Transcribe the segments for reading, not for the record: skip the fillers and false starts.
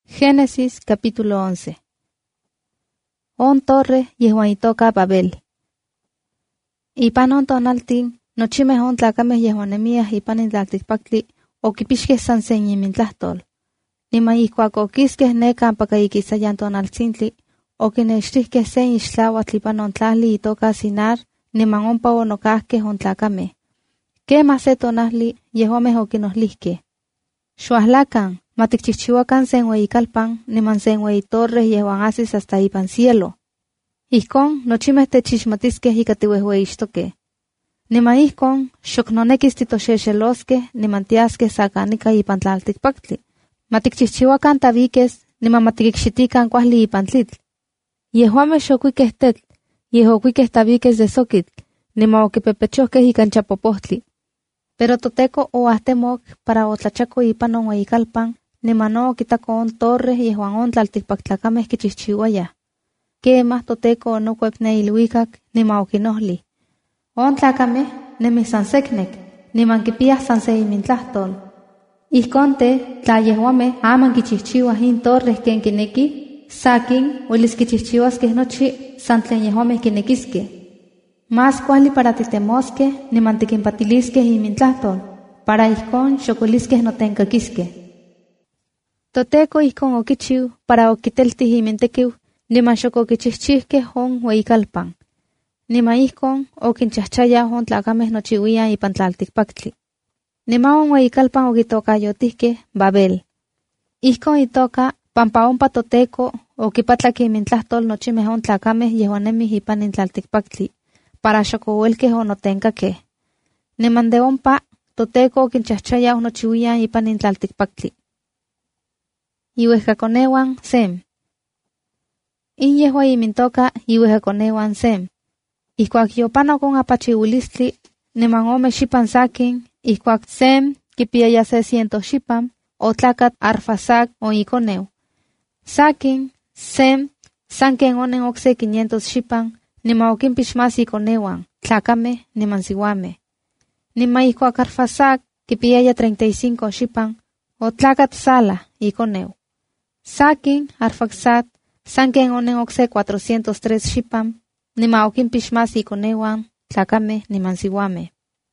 Génesis capítulo 11. On torre yehuan itoka Babel. Ipan on tonaltin, nochimeh on tlacameh yehuan nemiah ipan in tlaltikpaktli, okipixkeh san sen imintlahtol. Niman ihkuak okiskeh ne kampaka ikisayan tonaltzintli, okinextihkeh sen ixtlauatl ipan on tlali itoka Sinar, niman ompa onokahkeh on tlacameh. Kemah se tonahli, yehuameh okinohlihkeh: Xuahlakan, matikchihchiuakan sen ueyikalpan, niman sen ueyi torre yehuan asis hasta ipan cielo. Ihkon, nochimeh techixmatiskeh ika tiuehueixtokeh. Niman ihkon, xok nonekis titoxexeloskeh, niman tiaskeh sakanika ipan tlaltikpaktli. Matikchihchiuakan tabiques, niman matikikxitikan kuahli ipan tlitl. Yehuameh xokuikeh tetl, yeh okuikeh tabiques de sokitl, niman okipepechohkeh ikan chapopohtli. Pero Toteko oahtemok para otlachako ipan on ueyikalpan, niman no okitako on torre yehuan on tlaltikpaktlacameh kichihchiuayah. Kemah Toteko onokuep ne iluikak, niman okinohli: On tlacameh nemih san seknek, niman kipiah san se imintlahtol. Ihkonte, tla yehuameh aman kichihchiuah in torre ken kineki, sakin uelis kichihchiuaskeh nochi san tlen yehuameh kinekiskeh. Más kuali para titemoskeh, niman tikimpatiliskeh imintlahtol, para ihkon xokuiliskeh notenkakiskeh. Toteko ihkon okichiu para okiteltih imintekiu, niman xok okichihchihkeh on ueyikalpan. Niman ihkon okinchahchayah on tlacameh nochiuian ipan tlaltikpaktli. Niman on ueyikalpan okitokayotihkeh Babel. Ihkon itoka pampa ompa Toteko okipatlak imintlahtol nochimeh on tlacameh yehuan nemih ipan in tlaltikpaktli, para xok ouelkeh onotenkakeh. Niman de ompa, Toteko okinchahchayah nochiuian ipan in tlaltikpaktli. Iuehkakoneuan Sem. In yehua imintoka iuehkakoneuan Sem. Ihkuak yopanok on apachiuilistli, niman 10 xipan sakin, ihkuak Sem kipiaya 600 xipan, otlakat Arfaxad o ikoneu. Sakin, Sem, sanken onen okse 500 xipan, niman okinpix más ikoneuan, tlacameh niman siuameh. Niman ihkuak Arfaxad kipiaya 35 xipan, otlakat Sala ikoneu. Sakin, Arfaxad, sanken onen okse 403 xipan, niman okinpix más ikoneuan, tlacameh niman siuameh.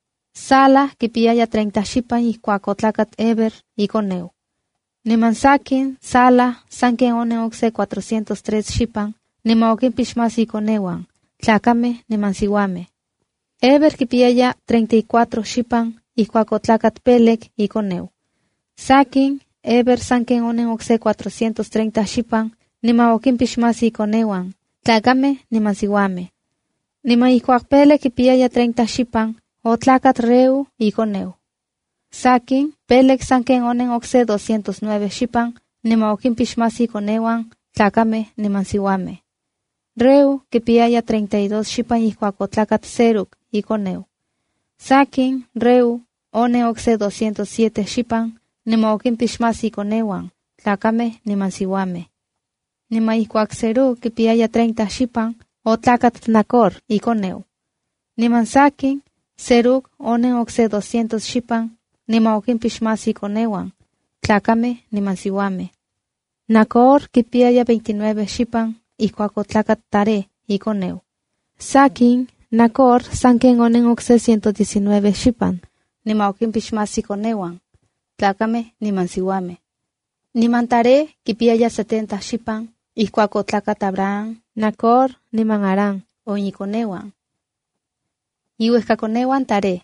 Sala kipiaya 30 xipan ihkuak otlakat Eber ikoneu. Niman sakin, Sala, sanken onen okse 403 xipan, niman okinpix más ikoneuan, tlacameh niman siuameh. Eber kipiaya 34 xipan ihkuak otlakat Peleg ikoneu. Sakin, Eber sanken onen okse 430 xipan, niman okinpix más ikoneuan, tlacameh niman siuameh. Niman ihkuak Peleg kipiaya 30 xipan, otlakat Reu ikoneu. Sakin, Peleg sanken onen okse 209 xipan, niman okinpix más ikoneuan, tlacameh niman siuameh. Reu kipiaya 32 xipan ihkuak otlakat Serug ikoneu. Sakin, Reu, onen okse 207 xipan, niman okinpix más ikoneuan, tlacameh niman siuameh. Niman ihkuak Serug kipiaya 30 xipan, otlakat Nacor ikoneu. Niman sakin, Serug onen okse 200 xipan, niman okinpix más ikoneuan, tlacameh niman siuameh. Nacor kipiaya 29 xipan, ihkuak otlakat Tare ikoneu. Sakin, Nacor sanken onen okse 119 xipan, niman okinpix más ikoneuan, tlacameh niman siuameh. Niman Tare kipiaya 70 xipan, ihkuak otlakat Abraham, Nacor niman Harán o ikoneuan. Iuehkakoneuan Tare.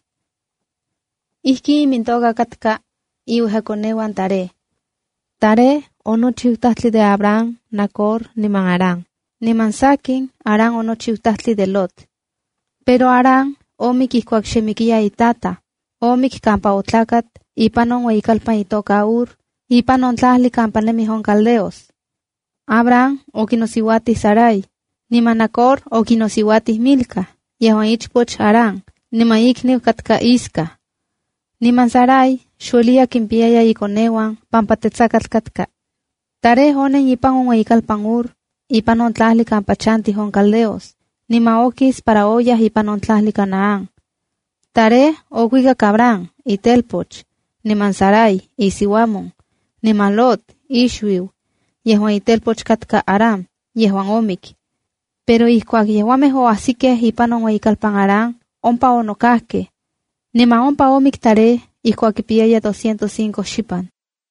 Ihki imintoka katka iuehkakoneuan Tare. Tare onochiu tahtli de Abraham, Nacor niman Harán. Niman sakin, Harán onochiu tahtli de Lot. Pero Harán omik ihkuak xemikiya itata, omik kampa otlakat ipan on ueyikalpan itoka Ur, ipan on tlahli kampa nemih on caldeos. Abraham okinosiuatih Sarai, niman Nacor okinosiuatih Milca, yehuan ichpoch Harán, niman ikniu katka Isca. Niman Sarai xuelia kimpiaya ikoneuan pampa tetzakatl katka. Tare onen ipan on ueyikalpan Ur, ipan on tlahli kampa chantih on caldeos, niman okis para oyah ipan on tlahli Canaán. Tare okuikak Abraham itelpoch, niman Sarai isiuamon, niman Lot ixuiu, yehuan itelpoch katka Aram, yehuan omik. Pero ihkuak yehuameh oahsikeh ipan on ueyikalpan Aram, ompa onokahkeh. Niman ompa omik Taré ihkuak kipiyaya 205 xipan.